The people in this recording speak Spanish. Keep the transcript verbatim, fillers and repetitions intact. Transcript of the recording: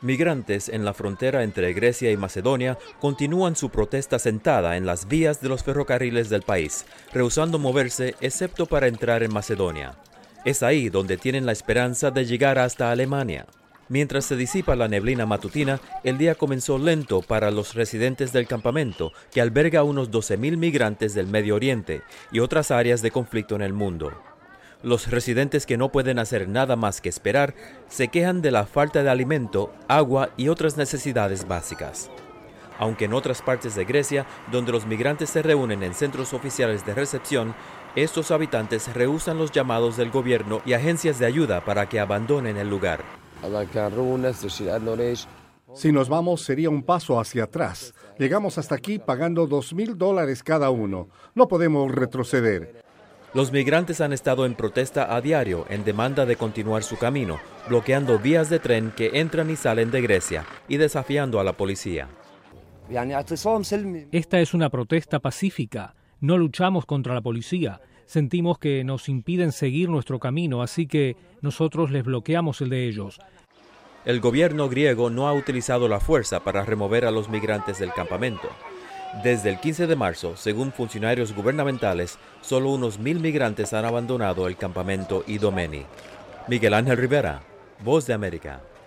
Migrantes en la frontera entre Grecia y Macedonia continúan su protesta sentada en las vías de los ferrocarriles del país, rehusando moverse excepto para entrar en Macedonia. Es ahí donde tienen la esperanza de llegar hasta Alemania. Mientras se disipa la neblina matutina, el día comenzó lento para los residentes del campamento, que alberga a unos doce mil migrantes del Medio Oriente y otras áreas de conflicto en el mundo. Los residentes, que no pueden hacer nada más que esperar, se quejan de la falta de alimento, agua y otras necesidades básicas. Aunque en otras partes de Grecia, donde los migrantes se reúnen en centros oficiales de recepción, estos habitantes rehúsan los llamados del gobierno y agencias de ayuda para que abandonen el lugar. Si nos vamos, sería un paso hacia atrás. Llegamos hasta aquí pagando dos mil dólares cada uno. No podemos retroceder. Los migrantes han estado en protesta a diario en demanda de continuar su camino, bloqueando vías de tren que entran y salen de Grecia y desafiando a la policía. Esta es una protesta pacífica. No luchamos contra la policía. Sentimos que nos impiden seguir nuestro camino, así que nosotros les bloqueamos el de ellos. El gobierno griego no ha utilizado la fuerza para remover a los migrantes del campamento. Desde el quince de marzo, según funcionarios gubernamentales, solo unos mil migrantes han abandonado el campamento Idomeni. Miguel Ángel Rivera, Voz de América.